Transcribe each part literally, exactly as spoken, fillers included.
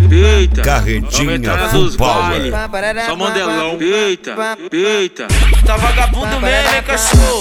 eita, Carretinha full power. Só mandelão, eita, eita. Tá vagabundo mesmo, hein, cachorro?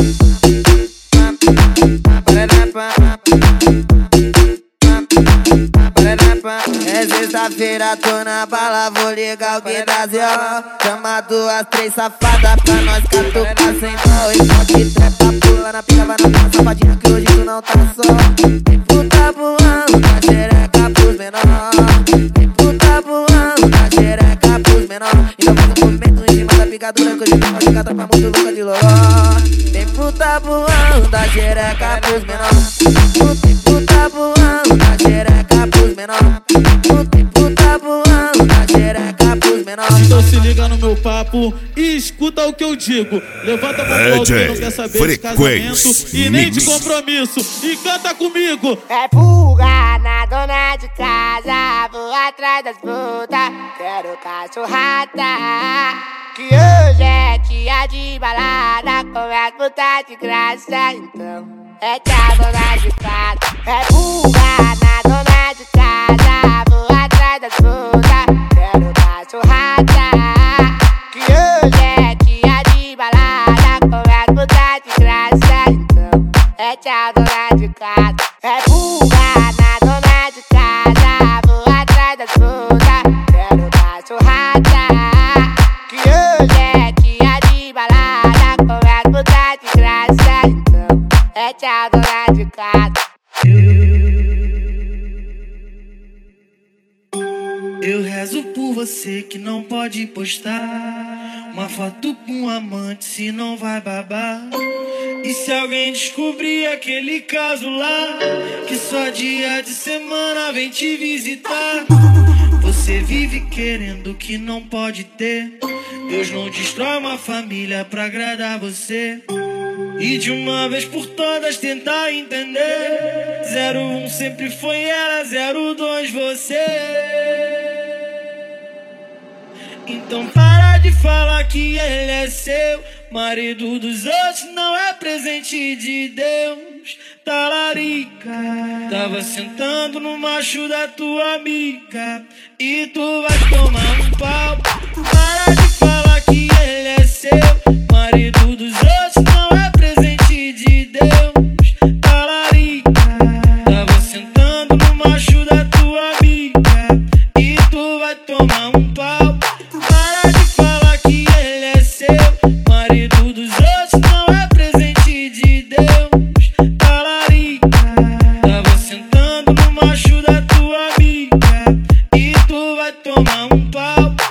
É sexta-feira, tô na bala, vou ligar o que tá zero. Chama duas, três safadas pra nós catucar sem dó. Enquanto trepa, pula na pica, vai na pica, safadinha que hoje tu não tá só. Tem puta voando na xereca pros menor. Tem puta voando na xereca pros menor. Então faz um movimento em cima da picadura que hoje tem uma pica tropa muito louca de loló. Tem puta voando na xereca pros menor. Tem puta voando na xereca pros menor. Puta voando na xereca pros menores. Então se liga no meu papo e escuta o que eu digo. Levanta a mão que não quer saber de casamento e nem de compromisso. E canta comigo. É pulga na dona de casa, vou atrás das putas, quero cachorrada. Que hoje é dia de balada, com as putas de graça, então é tia dona de casa. É pulga na dona de casa, vou atrás das putas, quero cachorrada. Que hoje é dia de balada, com as putas de graça, então é tia dona de casa. É pulga na dona de casa, vou atrás das putas, quero cachorrada. Que hoje é dia de balada, com as putas de graça, então é tia dona de casa. Eu rezo por você que não pode postar uma foto com um amante se não vai babar. E se alguém descobrir aquele caso lá, que só dia de semana vem te visitar. Você vive querendo o que não pode ter. Deus não destrói uma família pra agradar você. E de uma vez por todas tentar entender. Zero um sempre foi ela, zero dois você. Então para de falar que ele é seu. Marido dos outros não é presente de Deus. Talarica, tava sentando no macho da tua amiga e tu vai tomar um pau. Para de falar que ele é seu. Marido dos outros não é presente de Deus. Talarica, tava sentando no macho da tua amiga e tu vai tomar um pau. Para de falar que ele é seu. Marido dos outros não é presente de Deus. Talarica, tava sentando no macho da tua amiga e tu vai tomar um pau.